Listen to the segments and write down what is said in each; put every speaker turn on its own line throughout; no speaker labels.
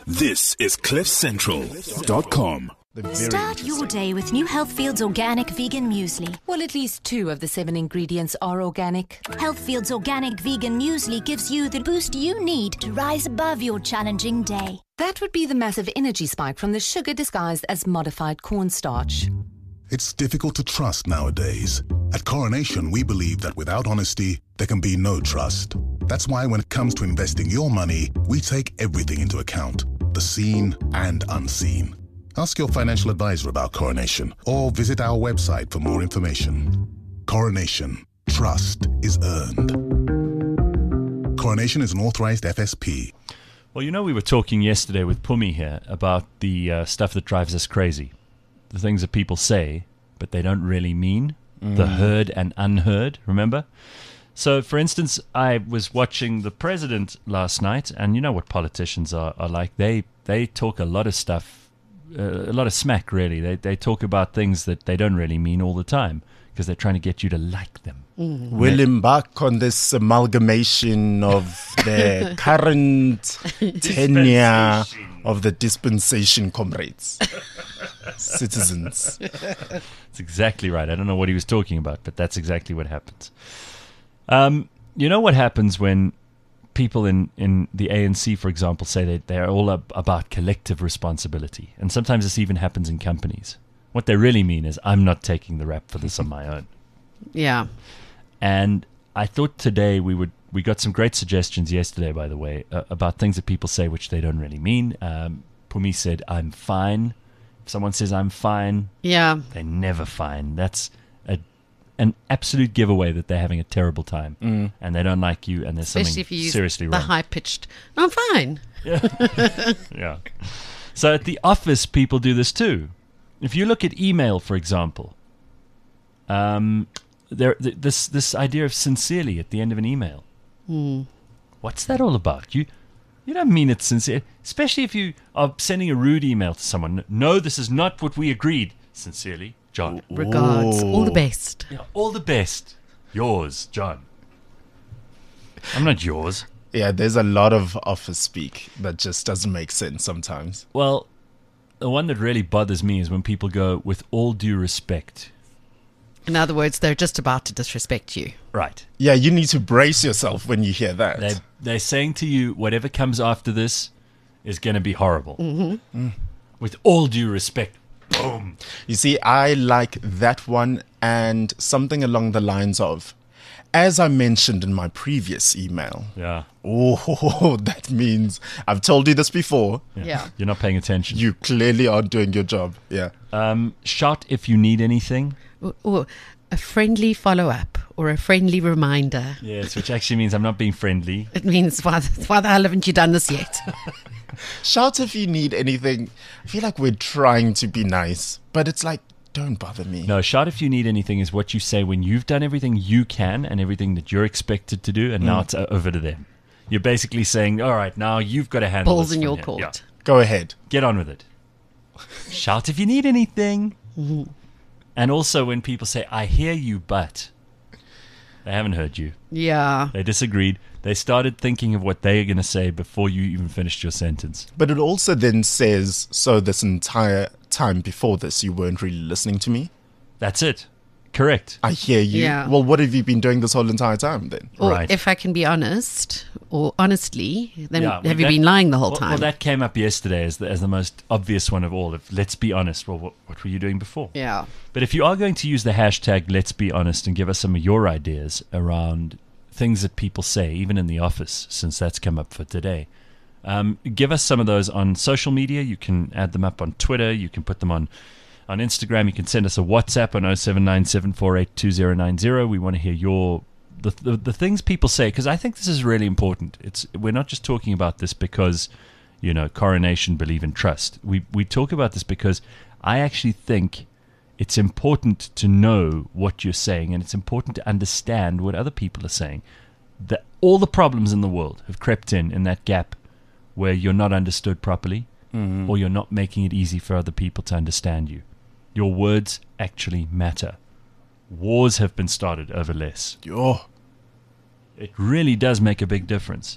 This is CliffCentral.com.
Start your day with new Healthfield's organic vegan muesli.
Well, at least 2 of the 7 ingredients are organic.
Healthfield's organic vegan muesli gives you the boost you need to rise above your challenging day.
That would be the massive energy spike from the sugar disguised as modified cornstarch.
It's difficult to trust nowadays. At Coronation, we believe that without honesty, there can be no trust. That's why when it comes to investing your money, we take everything into account, the seen and unseen. Ask your financial advisor about Coronation or visit our website for more information. Coronation. Trust is earned. Coronation is an authorized FSP.
Well, you know, we were talking yesterday with Pumi here about the stuff that drives us crazy. The things that people say, but they don't really mean. The heard and unheard, remember? So, for instance, I was watching the president last night, and you know what politicians are like. They talk a lot of stuff. A lot of smack, really. They talk about things that they don't really mean all the time because they're trying to get you to like them.
We'll embark on this amalgamation of the current tenure of the dispensation comrades, citizens.
That's exactly right. I don't know what he was talking about, but that's exactly what happens. You know what happens when people in the ANC, for example, say that they're all about collective responsibility. And sometimes this even happens in companies. What they really mean is, I'm not taking the rap for this on my own.
Yeah.
And I thought today we got some great suggestions yesterday, by the way, about things that people say which they don't really mean. Pumi said, I'm fine. If someone says I'm fine,
Yeah.
they're never fine. That's an absolute giveaway that they're having a terrible time and they don't like you and there's
Especially if you
something
use
seriously
the
wrong.
high-pitched, I'm fine.
Yeah. So at the office, people do this too. If you look at email, for example, this idea of sincerely at the end of an email. What's that all about? You don't mean it sincere, especially if you are sending a rude email to someone. No, this is not what we agreed. Sincerely, John.
Regards. All the best.
Yeah, all the best. Yours, John. I'm not yours.
Yeah, there's a lot of office speak that just doesn't make sense sometimes.
Well, the one that really bothers me is when people go, with all due respect.
In other words, they're just about to disrespect you.
Right.
Yeah, you need to brace yourself when you hear that.
They're saying to you, whatever comes after this is going to be horrible. With all due respect. Boom.
You see, I like that one and something along the lines of, as I mentioned in my previous email.
Yeah.
Oh, that means I've told you this before.
Yeah.
You're not paying attention.
You clearly aren't doing your job. Yeah.
Shout if you need anything.
Or a friendly follow-up or a friendly reminder.
Yes, which actually means I'm not being friendly.
It means, why the hell haven't you done this yet?
Shout if you need anything. I feel like we're trying to be nice, but it's like, don't bother me.
No, shout if you need anything is what you say when you've done everything you can and everything that you're expected to do, and now it's over to them. You're basically saying, all right, now you've got to handle
Balls
this
in
from
your
here.
court.
Yeah.
Go ahead.
Get on with it. Shout if you need anything. And also when people say, I hear you, but they haven't heard you.
Yeah.
They disagreed. They started thinking of what they're going to say before you even finished your sentence.
But it also then says, so this entire time before this, you weren't really listening to me?
That's it. Correct.
I hear you.
Yeah.
Well, what have you been doing this whole entire time then?
Or
Right.
if I can be honest, or honestly, then
Yeah, well,
have you
that-
been lying the whole
Well,
time?
that came up yesterday as the most obvious one of all. Let's be honest. Well, what were you doing before?
Yeah.
But if you are going to use the hashtag Let's Be Honest and give us some of your ideas around things that people say, even in the office, since that's come up for today, give us some of those on social media. You can add them up on Twitter. You can put them on Instagram. You can send us a WhatsApp on 0797482090. We want to hear the things people say, because I think this is really important. We're not just talking about this because, Coronation believe in trust. We talk about this because I actually think it's important to know what you're saying, and it's important to understand what other people are saying. That all the problems in the world have crept in that gap where you're not understood properly, or you're not making it easy for other people to understand you. Your words actually matter. Wars have been started over less.
Oh,
It really does make a big difference.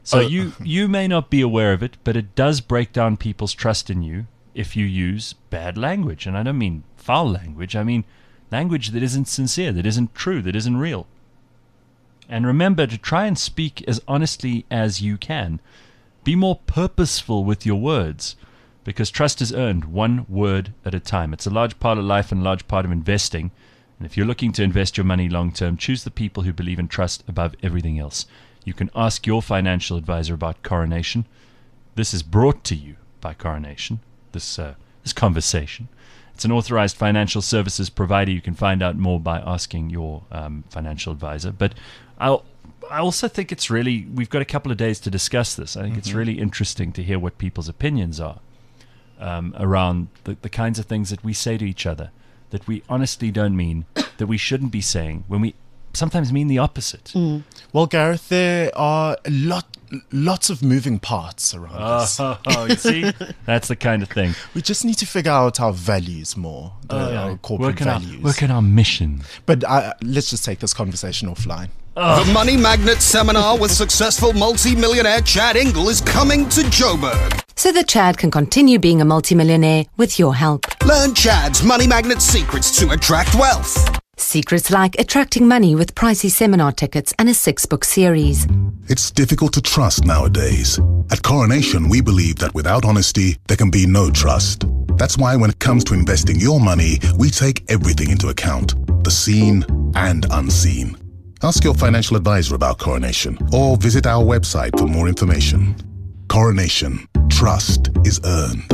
So you may not be aware of it, but it does break down people's trust in you if you use bad language. And I don't mean foul language. I mean language that isn't sincere, that isn't true, that isn't real. And remember to try and speak as honestly as you can. Be more purposeful with your words, because trust is earned one word at a time. It's a large part of life and a large part of investing. And if you're looking to invest your money long term, choose the people who believe in trust above everything else. You can ask your financial advisor about Coronation. This is brought to you by Coronation, this conversation. It's an authorized financial services provider. You can find out more by asking your financial advisor. But I also think it's really, we've got a couple of days to discuss this. I think it's really interesting to hear what people's opinions are around the kinds of things that we say to each other that we honestly don't mean, that we shouldn't be saying, when we sometimes mean the opposite.
Well, Gareth, there are lots of moving parts around this.
Oh, you see? That's the kind of thing.
We just need to figure out our values more, our corporate values.
Work on our mission.
But let's just take this conversation offline.
The Money Magnet Seminar with successful multi-millionaire Chad Ingle is coming to Joburg.
So that Chad can continue being a multimillionaire with your help.
Learn Chad's Money Magnet secrets to attract wealth.
Secrets like attracting money with pricey seminar tickets and a 6-book series.
It's difficult to trust nowadays. At Coronation, we believe that without honesty, there can be no trust. That's why when it comes to investing your money, we take everything into account, the seen and unseen. Ask your financial advisor about Coronation or visit our website for more information. Coronation. Trust is earned.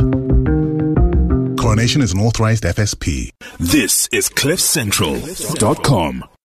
Coronation is an authorized FSP.
This is CliffCentral.com.